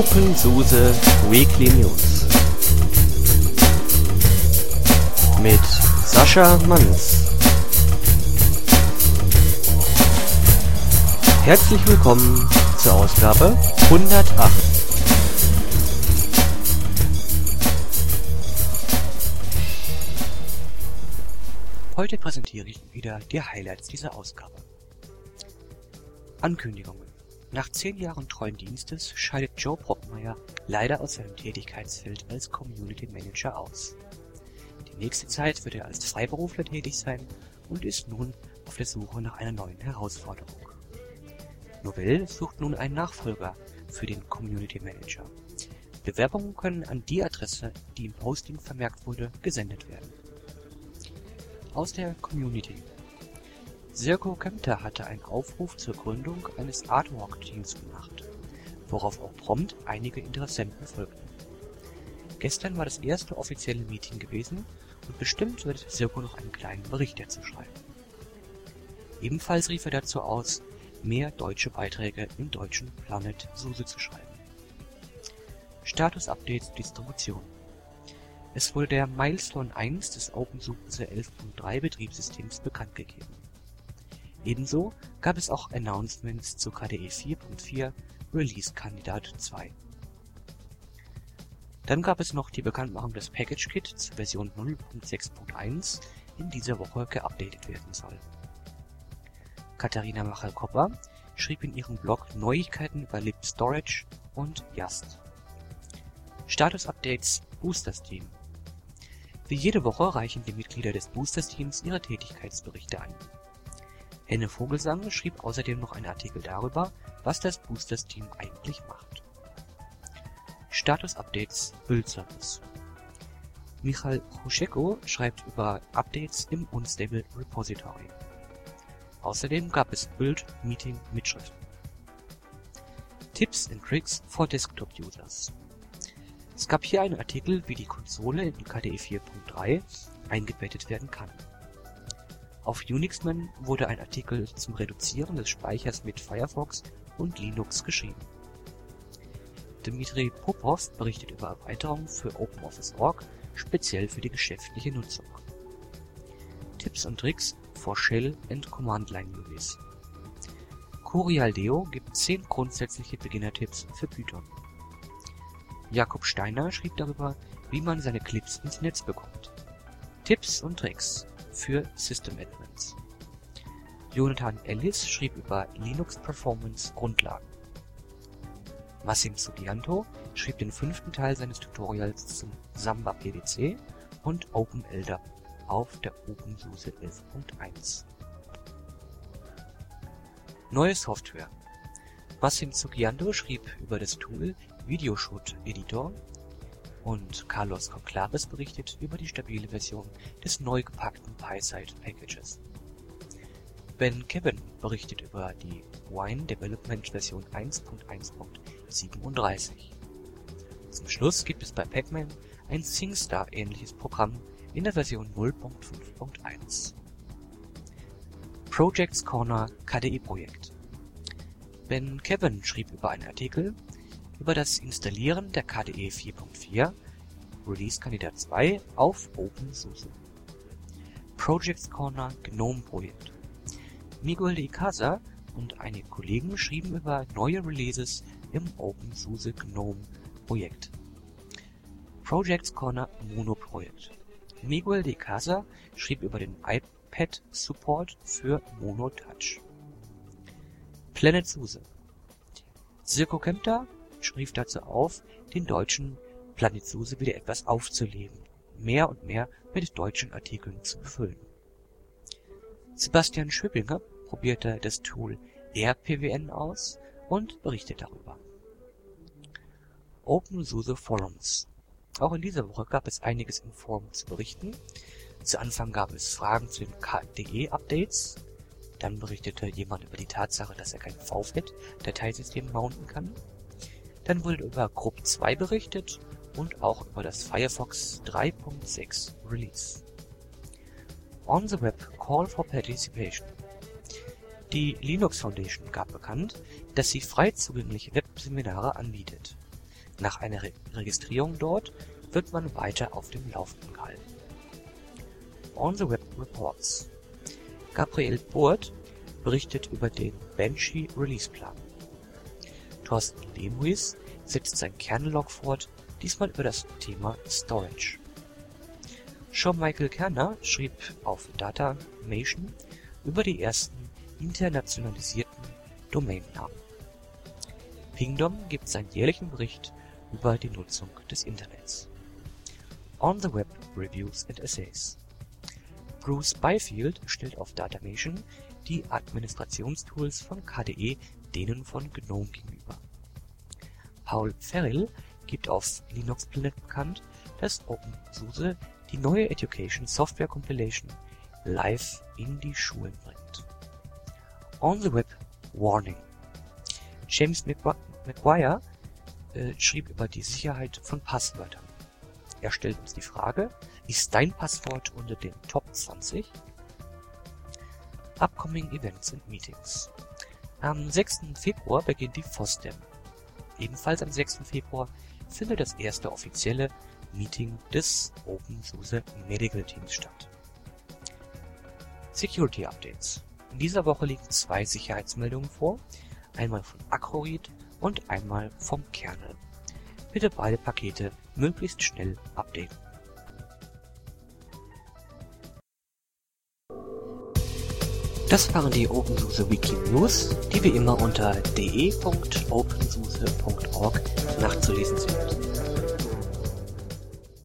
OpenSUSE Weekly News mit Sascha Manns. Herzlich willkommen zur Ausgabe 108. Heute präsentiere ich wieder die Highlights dieser Ausgabe. Ankündigungen. Nach 10 Jahren treuen Dienstes scheidet Joe Brockmeier leider aus seinem Tätigkeitsfeld als Community Manager aus. Die nächste Zeit wird er als Freiberufler tätig sein und ist nun auf der Suche nach einer neuen Herausforderung. Novell sucht nun einen Nachfolger für den Community Manager. Bewerbungen können an die Adresse, die im Posting vermerkt wurde, gesendet werden. Aus der Community. Sirko Kempter hatte einen Aufruf zur Gründung eines Artwork-Teams gemacht, worauf auch prompt einige Interessenten folgten. Gestern war das erste offizielle Meeting gewesen und bestimmt wird Sirko noch einen kleinen Bericht dazu schreiben. Ebenfalls rief er dazu aus, mehr deutsche Beiträge im deutschen Planet SUSE zu schreiben. Status-Updates Distribution. Es wurde der Milestone 1 des OpenSUSE 11.3 Betriebssystems bekannt gegeben. Ebenso gab es auch Announcements zu KDE 4.4 Release-Kandidat 2. Dann gab es noch die Bekanntmachung des Package Kit zur Version 0.6.1 in dieser Woche geupdatet werden soll. Katharina Machel-Kopper schrieb in ihrem Blog Neuigkeiten über libstorage und Yast. Status-Updates Boosters-Team. Wie jede Woche reichen die Mitglieder des Boosters-Teams ihre Tätigkeitsberichte ein. Henne Vogelsang schrieb außerdem noch einen Artikel darüber, was das Boosters-Team eigentlich macht. Status-Updates Build-Service. Michal Hruscheko schreibt über Updates im Unstable Repository. Außerdem gab es Build-Meeting-Mitschriften. Tipps and Tricks for Desktop-Users. Es gab hier einen Artikel, wie die Konsole in KDE 4.3 eingebettet werden kann. Auf Unixman wurde ein Artikel zum Reduzieren des Speichers mit Firefox und Linux geschrieben. Dmitri Popov berichtet über Erweiterungen für OpenOffice.org, speziell für die geschäftliche Nutzung. Tipps und Tricks for Shell and Command Line Movies. Curialdeo gibt 10 grundsätzliche Beginner-Tipps für Python. Jakob Steiner schrieb darüber, wie man seine Clips ins Netz bekommt. Tipps und Tricks für System Admins. Jonathan Ellis schrieb über Linux Performance Grundlagen. Massim Subianto schrieb den 5. Teil seines Tutorials zum Samba PDC und OpenLDAP auf der OpenSUSE 11.1. Neue Software. Massim Subianto schrieb über das Tool Videoshoot Editor und Carlos Conclaves berichtet über die stabile Version des neu gepackten PySide Packages. Ben Kevin berichtet über die Wine Development Version 1.1.37. Zum Schluss gibt es bei Pacman ein SingStar-ähnliches Programm in der Version 0.5.1. Projects Corner KDE-Projekt. Ben Kevin schrieb über einen Artikel über das Installieren der KDE 4.4 Release-Kandidat 2 auf OpenSUSE. Projects Corner GNOME-Projekt. Miguel de Icaza und einige Kollegen schrieben über neue Releases im OpenSUSE GNOME-Projekt. Projects Corner Mono-Projekt. Miguel de Icaza schrieb über den iPad-Support für Mono Touch. Planet SUSE. Sirko Kempter schrieb dazu auf, den deutschen Planet SUSE wieder etwas aufzuleben, mehr und mehr mit deutschen Artikeln zu befüllen. Sebastian Schöppinger probierte das Tool RPWN aus und berichtet darüber. OpenSUSE Forums. Auch in dieser Woche gab es einiges im Forum zu berichten. Zu Anfang gab es Fragen zu den KDE-Updates. Dann berichtete jemand über die Tatsache, dass er kein VFET-Dateisystem mounten kann. Dann wurde über Group 2 berichtet und auch über das Firefox 3.6 Release. On the Web Call for Participation. Die Linux Foundation gab bekannt, dass sie frei zugängliche Webseminare anbietet. Nach einer Registrierung dort wird man weiter auf dem Laufenden gehalten. On the Web Reports. Gabriel Burt berichtet über den Banshee Release-Plan. Thorsten Lemuis setzt sein Kernel-Log fort, diesmal über das Thema Storage. Jean-Michel Kerner schrieb auf Datamation über die ersten internationalisierten Domainnamen. Pingdom gibt seinen jährlichen Bericht über die Nutzung des Internets. On the Web Reviews and Essays. Bruce Byfield stellt auf Datamation die Administrationstools von KDE denen von GNOME gegenüber. Paul Ferrill gibt auf Linux Planet bekannt, dass OpenSUSE die neue Education Software Compilation live in die Schulen bringt. On the Web Warning. James McGuire schrieb über die Sicherheit von Passwörtern. Er stellt uns die Frage, ist dein Passwort unter den Top 20? Upcoming Events and Meetings. Am 6. Februar beginnt die FOSDEM. Ebenfalls am 6. Februar findet das erste offizielle Meeting des OpenSUSE Medical Teams statt. Security Updates. In dieser Woche liegen 2 Sicherheitsmeldungen vor, einmal von Acroread und einmal vom Kernel. Bitte beide Pakete möglichst schnell updaten. Das waren die OpenSUSE Weekly News, die wie immer unter de.opensuse.org nachzulesen sind.